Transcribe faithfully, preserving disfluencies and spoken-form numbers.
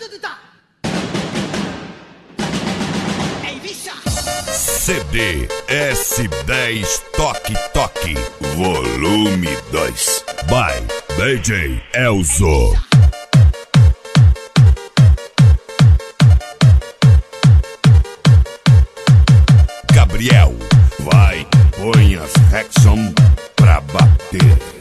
C D S dez Toque Toque Volume dois by D J Elzo. Gabriel, vai, põe as Rexon pra bater.